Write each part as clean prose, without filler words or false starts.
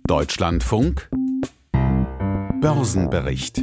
Deutschlandfunk Börsenbericht.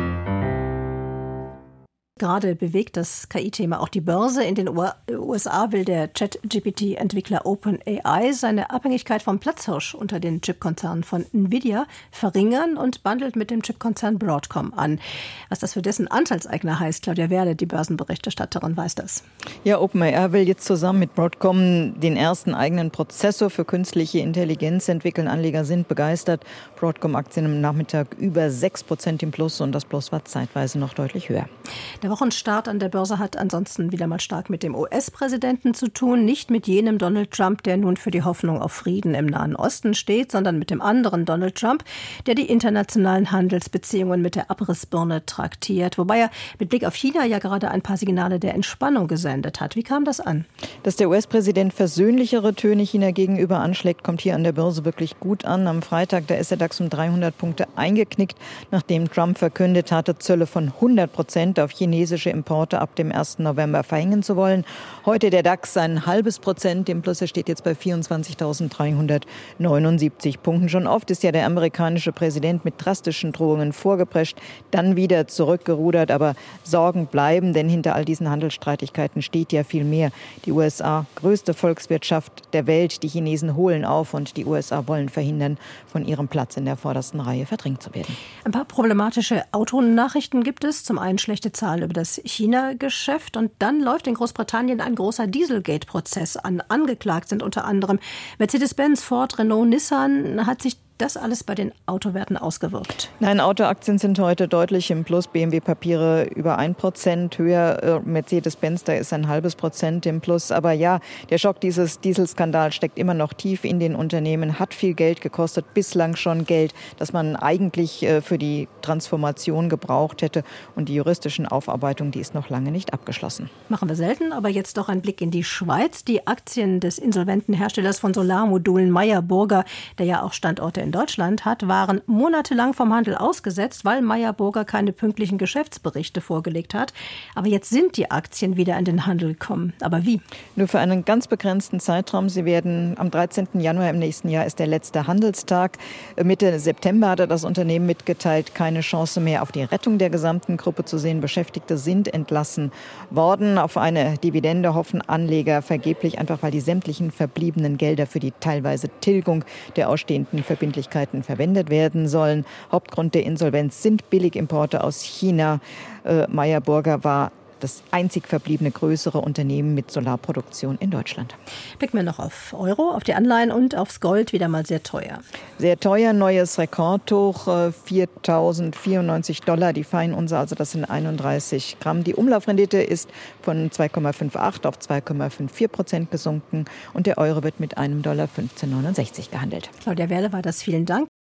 Gerade bewegt das KI-Thema auch die Börse. In den USA will der ChatGPT-Entwickler OpenAI seine Abhängigkeit vom Platzhirsch unter den Chipkonzernen von Nvidia verringern und bandelt mit dem Chipkonzern Broadcom an. Was das für dessen Anteilseigner heißt, Claudia Werle, die Börsenberichterstatterin, weiß das. Ja, OpenAI will jetzt zusammen mit Broadcom den ersten eigenen Prozessor für künstliche Intelligenz entwickeln. Anleger sind begeistert. Broadcom-Aktien am Nachmittag über 6% im Plus und das Plus war zeitweise noch deutlich höher. Der Wochenstart an der Börse hat ansonsten wieder mal stark mit dem US-Präsidenten zu tun. Nicht mit jenem Donald Trump, der nun für die Hoffnung auf Frieden im Nahen Osten steht, sondern mit dem anderen Donald Trump, der die internationalen Handelsbeziehungen mit der Abrissbirne traktiert. Wobei er mit Blick auf China ja gerade ein paar Signale der Entspannung gesendet hat. Wie kam das an? Dass der US-Präsident versöhnlichere Töne China gegenüber anschlägt, kommt hier an der Börse wirklich gut an. Am Freitag, da ist der DAX um 300 Punkte eingeknickt, nachdem Trump verkündet hatte, Zölle von 100% auf chinesische Importe ab dem 1. November verhängen zu wollen. Heute der DAX ein halbes Prozent, im Plus, er steht jetzt bei 24.379 Punkten. Schon oft ist ja der amerikanische Präsident mit drastischen Drohungen vorgeprescht, dann wieder zurückgerudert, aber Sorgen bleiben, denn hinter all diesen Handelsstreitigkeiten steht ja viel mehr. Die USA, größte Volkswirtschaft der Welt, die Chinesen holen auf und die USA wollen verhindern, von ihrem Platz in der vordersten Reihe verdrängt zu werden. Ein paar problematische Autonachrichten gibt es. Zum einen schlechte Zahlen über das China-Geschäft und dann läuft in Großbritannien ein großer Dieselgate-Prozess an. Angeklagt sind unter anderem Mercedes-Benz, Ford, Renault, Nissan. Hat sich das alles bei den Autowerten ausgewirkt? Nein, Autoaktien sind heute deutlich im Plus. BMW-Papiere über 1% höher. Mercedes-Benz, da ist ein halbes Prozent im Plus. Aber ja, der Schock dieses Dieselskandals steckt immer noch tief in den Unternehmen, hat viel Geld gekostet, bislang schon Geld, das man eigentlich für die Transformation gebraucht hätte. Und die juristischen Aufarbeitungen, die ist noch lange nicht abgeschlossen. Machen wir selten, aber jetzt doch ein Blick in die Schweiz. Die Aktien des insolventen Herstellers von Solarmodulen Meyer Burger, der ja auch Standorte in Deutschland hat, waren monatelang vom Handel ausgesetzt, weil Meyer Burger keine pünktlichen Geschäftsberichte vorgelegt hat. Aber jetzt sind die Aktien wieder in den Handel gekommen. Aber wie? Nur für einen ganz begrenzten Zeitraum. Sie werden am 13. Januar im nächsten Jahr ist der letzte Handelstag. Mitte September hatte das Unternehmen mitgeteilt, keine Chance mehr auf die Rettung der gesamten Gruppe zu sehen. Beschäftigte sind entlassen worden. Auf eine Dividende hoffen Anleger vergeblich, einfach weil die sämtlichen verbliebenen Gelder für die teilweise Tilgung der ausstehenden Verbindlichkeiten verwendet werden sollen. Hauptgrund der Insolvenz sind Billigimporte aus China. Meyer Burger war das einzig verbliebene größere Unternehmen mit Solarproduktion in Deutschland. Blicken wir noch auf Euro, auf die Anleihen und aufs Gold, wieder mal sehr teuer. Sehr teuer, neues Rekordhoch, $4.094 die Feinunze, also das sind 31 Gramm. Die Umlaufrendite ist von 2,58 auf 2,54% gesunken und der Euro wird mit einem $15,69 gehandelt. Claudia Werle war das, vielen Dank.